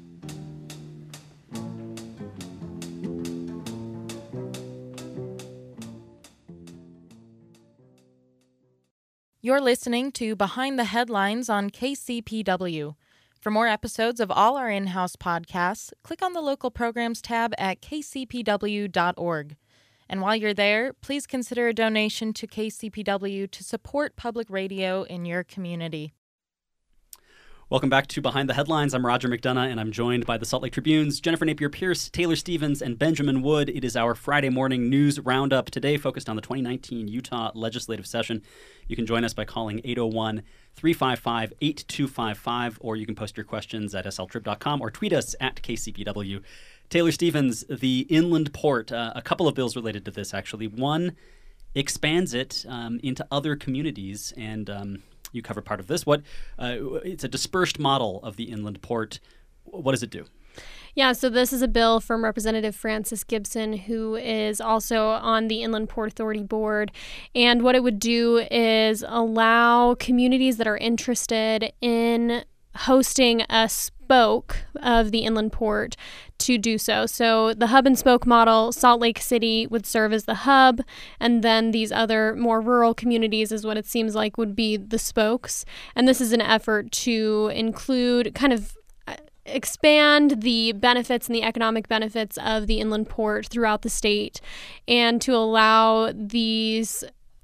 You're listening to Behind the Headlines on K C P W. For more episodes of all our in-house podcasts, click on the local programs tab at k c p w dot org. And while you're there, please consider a donation to K C P W to support public radio in your community. Welcome back to Behind the Headlines. I'm Roger McDonough, and I'm joined by the Salt Lake Tribune's Jennifer Napier-Pierce, Taylor Stevens, and Benjamin Wood. It is our Friday morning news roundup, today focused on the twenty nineteen Utah legislative session. You can join us by calling eight oh one, three five five, eight two five five, or you can post your questions at s l trib dot com or tweet us at K C P W. Taylor Stevens, the inland port, uh, a couple of bills related to this, actually. One expands it um, into other communities, and um, you cover part of this. What uh, it's a dispersed model of the inland port. What does it do? Yeah, so this is a bill from Representative Francis Gibson, who is also on the Inland Port Authority board. And what it would do is allow communities that are interested in hosting a spoke of the inland port to do so. So the hub and spoke model, Salt Lake City would serve as the hub, and then these other more rural communities is what it seems like would be the spokes. And this is an effort to include kind of expand the benefits and the economic benefits of the inland port throughout the state, and to allow these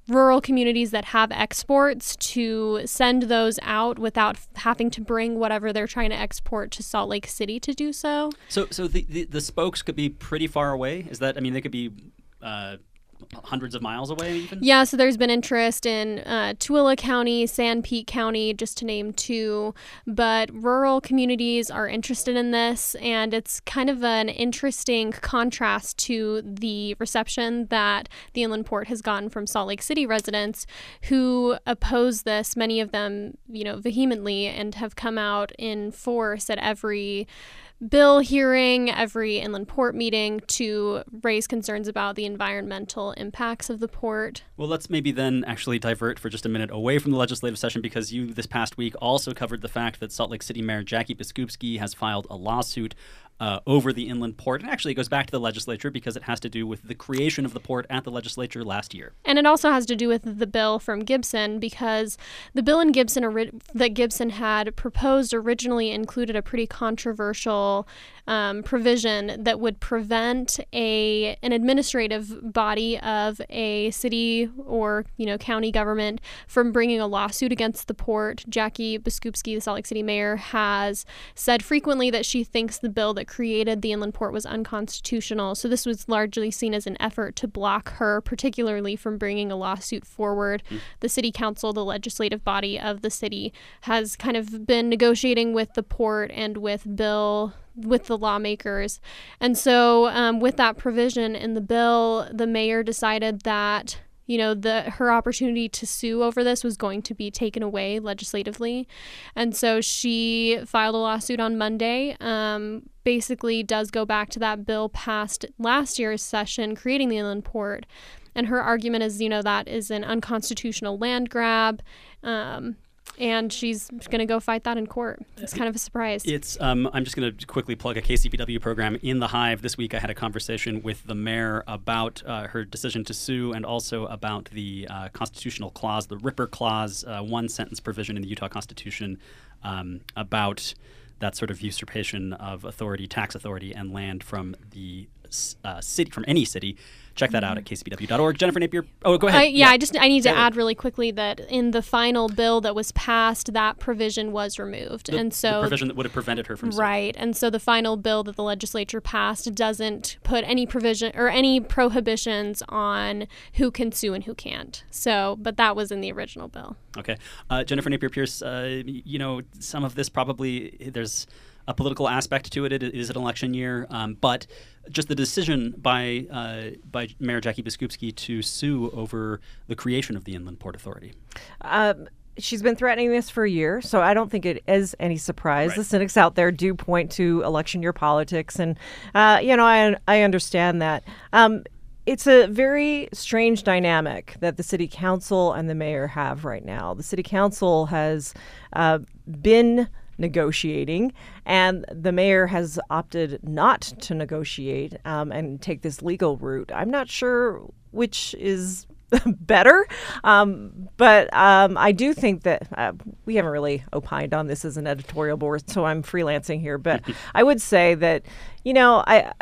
rural communities that have exports to send those out without f- having to bring whatever they're trying to export to Salt Lake City to do so. So, so the, the, the spokes could be pretty far away? Is that, I mean, they could be uh, hundreds of miles away even? Yeah, so there's been interest in uh, Tooele County, San Pete County, just to name two. But rural communities are interested in this, and it's kind of an interesting contrast to the reception that the Inland Port has gotten from Salt Lake City residents who oppose this, many of them, you know, vehemently, and have come out in force at every bill hearing, every Inland Port meeting to raise concerns about the environmental impacts of the port. Well, let's maybe then actually divert for just a minute away from the legislative session, because you this past week also covered the fact that Salt Lake City Mayor Jackie Biskupski has filed a lawsuit Uh, over the Inland Port. And actually it goes back to the legislature because it has to do with the creation of the port at the legislature last year. And it also has to do with the bill from Gibson, because the bill in Gibson ori- that Gibson had proposed originally included a pretty controversial um, provision that would prevent a an administrative body of a city or, you know, county government from bringing a lawsuit against the port. Jackie Biskupski, the Salt Lake City mayor, has said frequently that she thinks the bill that created the Inland Port was unconstitutional. So this was largely seen as an effort to block her, particularly from bringing a lawsuit forward. Mm. The city council, the legislative body of the city, has kind of been negotiating with the port and with Bill, with the lawmakers. And so um, with that provision in the bill, the mayor decided that you know, the her opportunity to sue over this was going to be taken away legislatively. And so she filed a lawsuit on Monday, um, basically does go back to that bill passed last year's session creating the Inland Port. And her argument is, you know, that is an unconstitutional land grab. Um, and she's going to go fight that in court. It's kind of a surprise. It's. Um, I'm just going to quickly plug a K C P W program in the Hive. This week I had a conversation with the mayor about uh, her decision to sue, and also about the uh, constitutional clause, the Ripper Clause, uh, one sentence provision in the Utah Constitution um, about that sort of usurpation of authority, tax authority, and land from the uh, city, from any city. Check that out at k c p w dot org. Jennifer Napier. Oh, go ahead. Uh, yeah, yeah, I just I need to yeah. add really quickly that in the final bill that was passed, that provision was removed, the, and so the provision that would have prevented her from suing. Right, and so the final bill that the legislature passed doesn't put any provision or any prohibitions on who can sue and who can't. So, but that was in the original bill. Okay, uh, Jennifer Napier Pierce. Uh, you know, some of this probably there's a political aspect to it. It is an election year, um, but just the decision by uh, by Mayor Jackie Biskupski to sue over the creation of the Inland Port Authority. Um, she's been threatening this for a year, so I don't think it is any surprise. Right. The cynics out there do point to election year politics, and uh, you know, I I understand that. Um, It's a very strange dynamic that the city council and the mayor have right now. The city council has uh, been negotiating, and the mayor has opted not to negotiate um, and take this legal route. I'm not sure which is better, um, but um, I do think that uh, we haven't really opined on this as an editorial board, so I'm freelancing here. But I would say that, you know, I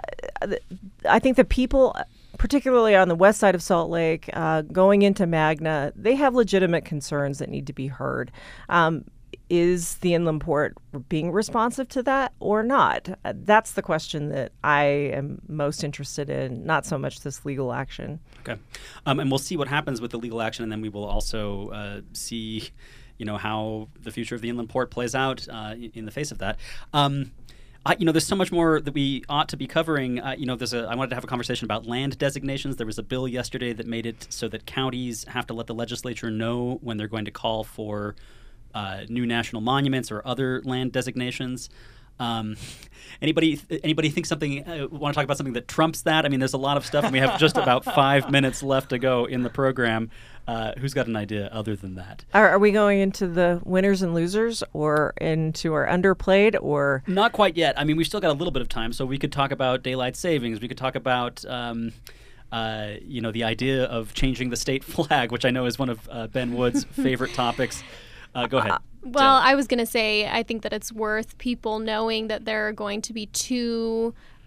I think the people, particularly on the west side of Salt Lake, uh, going into Magna, they have legitimate concerns that need to be heard. Um, is the Inland Port being responsive to that or not? Uh, that's the question that I am most interested in, not so much this legal action. Okay. Um, and we'll see what happens with the legal action, and then we will also uh, see, you know, how the future of the Inland Port plays out uh, in the face of that. Um, I, you know, there's so much more that we ought to be covering. Uh, you know, there's a. I wanted to have a conversation about land designations. There was a bill yesterday that made it so that counties have to let the legislature know when they're going to call for uh, new national monuments or other land designations. Um, anybody anybody think something, uh, want to talk about something that trumps that? I mean, there's a lot of stuff, and we have just about five minutes left to go in the program. Uh, who's got an idea other than that? Are, are we going into the winners and losers, or into our underplayed, or? Not quite yet. I mean, we've still got a little bit of time, so we could talk about daylight savings. We could talk about, um, uh, you know, the idea of changing the state flag, which I know is one of uh, Ben Wood's favorite topics. Uh, go ahead. Well, Jen. I was going to say, I think that it's worth people knowing that there are going to be two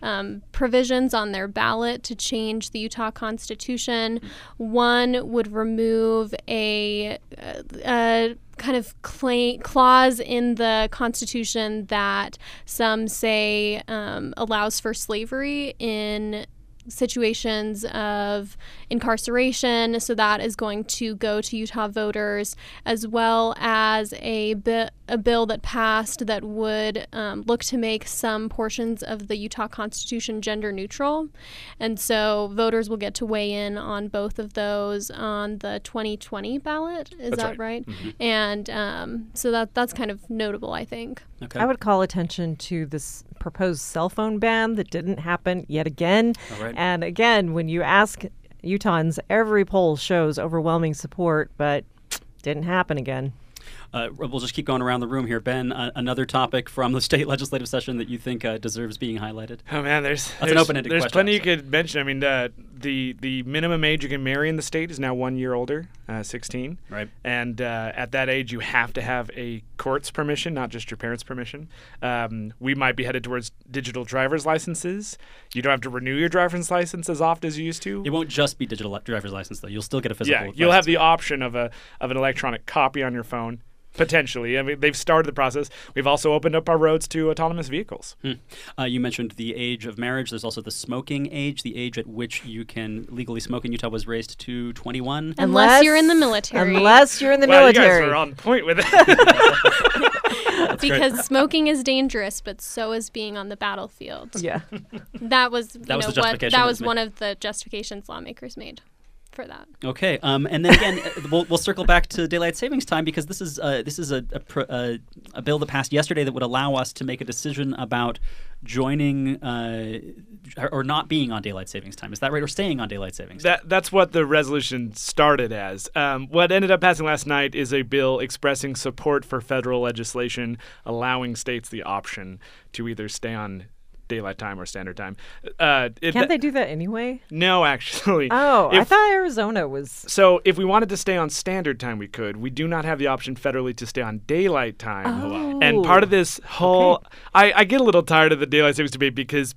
um, provisions on their ballot to change the Utah Constitution. One would remove a, a kind of cla- clause in the Constitution that some say um, allows for slavery in situations of incarceration, so that is going to go to Utah voters, as well as a, bi- a bill that passed that would um, look to make some portions of the Utah Constitution gender neutral. And so voters will get to weigh in on both of those on the twenty twenty ballot. Is That's that right? right? Mm-hmm. And um, so that that's kind of notable, I think. Okay. I would call attention to this proposed cell phone ban that didn't happen yet again. All right. And again, when you ask Utahns, every poll shows overwhelming support, but didn't happen again. Uh, we'll just keep going around the room here. Ben, uh, another topic from the state legislative session that you think uh, deserves being highlighted? Oh man, there's That's there's, an open-ended there's question, plenty you actually. could mention. I mean, uh, the the minimum age you can marry in the state is now one year older, uh, sixteen. Right. And uh, at that age, you have to have a court's permission, not just your parents' permission. Um, we might be headed towards digital driver's licenses. You don't have to renew your driver's license as often as you used to. It won't just be digital driver's license, though. You'll still get a physical. Yeah, you'll have license. the option of a of an electronic copy on your phone. Potentially. I mean, they've started the process. We've also opened up our roads to autonomous vehicles. Hmm. Uh, you mentioned the age of marriage. There's also the smoking age. The age at which you can legally smoke in Utah was raised to twenty-one. Unless you're in the military. Unless you're in the wow, military. you guys are on point with it. Because smoking is dangerous, but so is being on the battlefield. Yeah. That was, you That was know, the what justification that that was was one made. of the justifications lawmakers made for that. Okay, um, and then again, uh, we'll, we'll circle back to daylight savings time because this is uh, this is a a, pr- uh, a bill that passed yesterday that would allow us to make a decision about joining uh, or, or not being on daylight savings time. Is that right, or staying on daylight savings time? That that's what the resolution started as. Um, what ended up passing last night is a bill expressing support for federal legislation allowing states the option to either stay on daylight time or standard time. Uh, it, Can't they do that anyway? No, actually. Oh, I If- thought Arizona was. So if we wanted to stay on standard time, we could. We do not have the option federally to stay on daylight time. Oh. And part of this whole, Okay. I, I get a little tired of the daylight savings debate because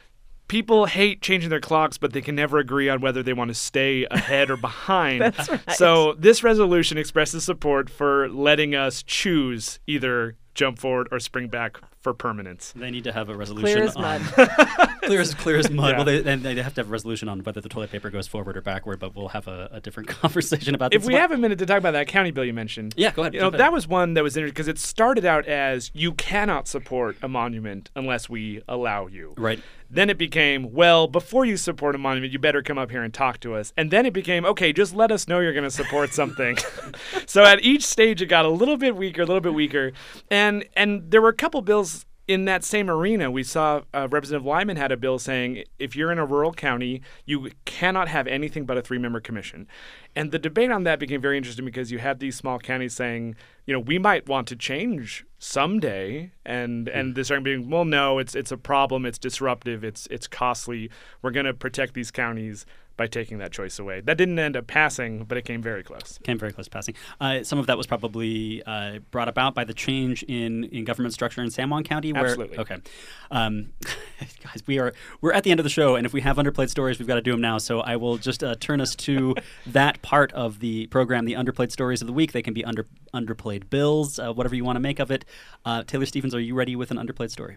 people hate changing their clocks, but they can never agree on whether they want to stay ahead or behind. That's right. So this resolution expresses support for letting us choose either jump forward or spring back for permanence. They need to have a resolution. Clear as on, mud. clear as clear as mud. Yeah. Well, they, and they have to have a resolution on whether the toilet paper goes forward or backward. But we'll have a, a different conversation about If this. we one. have a minute to talk about that county bill you mentioned. Yeah, go ahead. You know, jump in. that was one that was interesting because it started out as you cannot support a monument unless we allow you. Right. Then it became, well, before you support a monument, you better come up here and talk to us. And then it became, okay, just let us know you're going to support something. So at each stage, it got a little bit weaker, a little bit weaker. And and there were a couple bills in that same arena. We saw uh, Representative Lyman had a bill saying if you're in a rural county, you cannot have anything but a three-member commission. And the debate on that became very interesting because you had these small counties saying, you know, we might want to change someday, and and this starting being, well, no, it's it's a problem, it's disruptive, it's it's costly. We're going to protect these counties by taking that choice away. That didn't end up passing, but it came very close. Came very close to passing. Uh, some of that was probably uh, brought about by the change in, in government structure in San Juan County. Where, Absolutely. Okay. Um, guys, we are we're at the end of the show, and if we have underplayed stories, we've got to do them now. So I will just uh, turn us to that part of the program, the underplayed stories of the week. They can be under underplayed bills, uh, whatever you want to make of it. Uh, Taylor Stevens, are you ready with an underplayed story?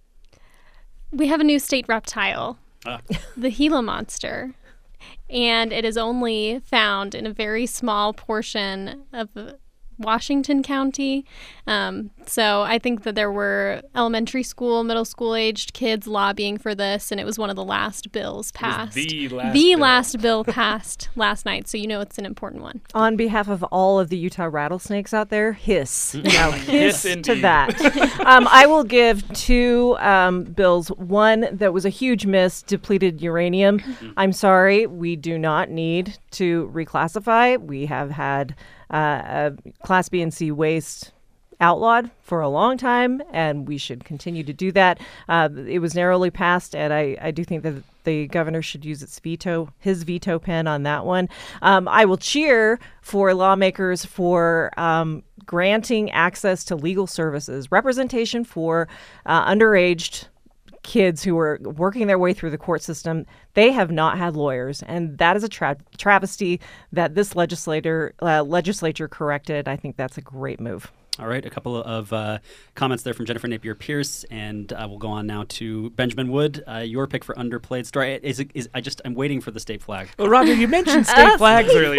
We have a new state reptile, Ah. the Gila monster. And it is only found in a very small portion of Washington County. Um, so I think that there were elementary school, middle school aged kids lobbying for this, and it was one of the last bills passed. the last the bill. last bill passed last night, so you know it's an important one. On behalf of all of the Utah rattlesnakes out there, hiss. You know, hiss Hiss to indeed. that. um, I will give two um, bills. One that was a huge miss, depleted uranium. I'm sorry, we do not need to reclassify. We have had uh, a Class B and C waste outlawed for a long time, and we should continue to do that. Uh, it was narrowly passed, and I, I do think that the governor should use its veto, his veto pen on that one. Um, I will cheer for lawmakers for um, granting access to legal services, representation for uh, underaged kids who are working their way through the court system. They have not had lawyers, and that is a tra- travesty that this legislator uh, legislature corrected. I think that's a great move. All right, a couple of uh, comments there from Jennifer Napier-Pierce, and uh, we'll go on now to Benjamin Wood. Uh, your pick for underplayed story is, is I just I'm waiting for the state flag. Well, Roger, you mentioned state flags earlier.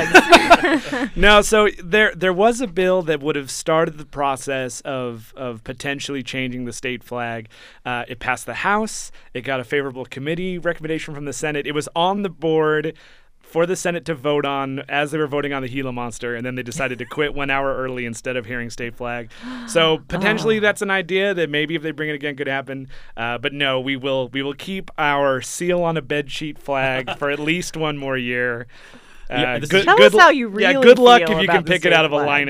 Flags. No, so there there was a bill that would have started the process of of potentially changing the state flag. Uh, it passed the House. It got a favorable committee recommendation from the Senate. It was on the board for the Senate to vote on as they were voting on the Gila monster, and then they decided to quit one hour early instead of hearing state flag. So potentially oh. that's an idea that maybe if they bring it again could happen. Uh, but no, we will we will keep our seal on a bedsheet flag for at least one more year. Uh, yeah, good, Tell good, us how you really yeah, good luck feel if you about can the pick it state out of a flag.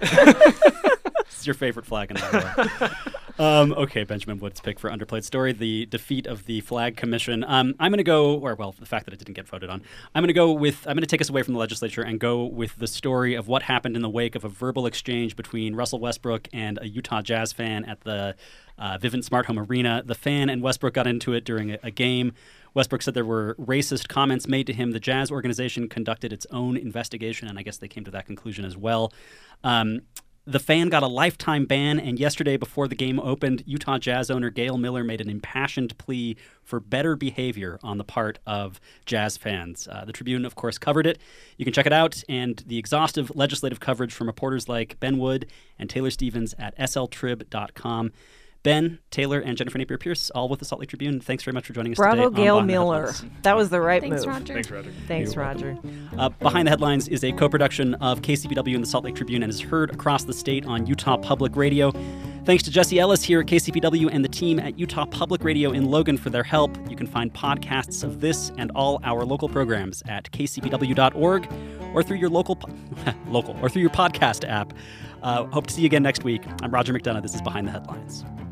This is your favorite flag in the world. Um, okay, Benjamin Wood's pick for underplayed story, the defeat of the Flag Commission. Um, I'm going to go, or well, the fact that it didn't get voted on. I'm going to go with, I'm going to take us away from the legislature and go with the story of what happened in the wake of a verbal exchange between Russell Westbrook and a Utah Jazz fan at the uh, Vivint Smart Home Arena. The fan and Westbrook got into it during a, a game. Westbrook said there were racist comments made to him. The Jazz organization conducted its own investigation, and I guess they came to that conclusion as well. Um, The fan got a lifetime ban, and yesterday before the game opened, Utah Jazz owner Gail Miller made an impassioned plea for better behavior on the part of Jazz fans. Uh, the Tribune, of course, covered it. You can check it out, and the exhaustive legislative coverage from reporters like Ben Wood and Taylor Stevens at S L trib dot com. Ben, Taylor, and Jennifer Napier-Pierce, all with the Salt Lake Tribune. Thanks very much for joining us Bravo, today. Gail on Behind the Miller. Headlines. That was the right Thanks, move. Roger. Thanks, Roger. Thanks, You're Roger. Uh, Behind the Headlines is a co-production of K C P W and the Salt Lake Tribune and is heard across the state on Utah Public Radio. Thanks to Jesse Ellis here at K C P W and the team at Utah Public Radio in Logan for their help. You can find podcasts of this and all our local programs at k c p w dot org or through your local po- local or through your podcast app. Uh, hope to see you again next week. I'm Roger McDonough. This is Behind the Headlines.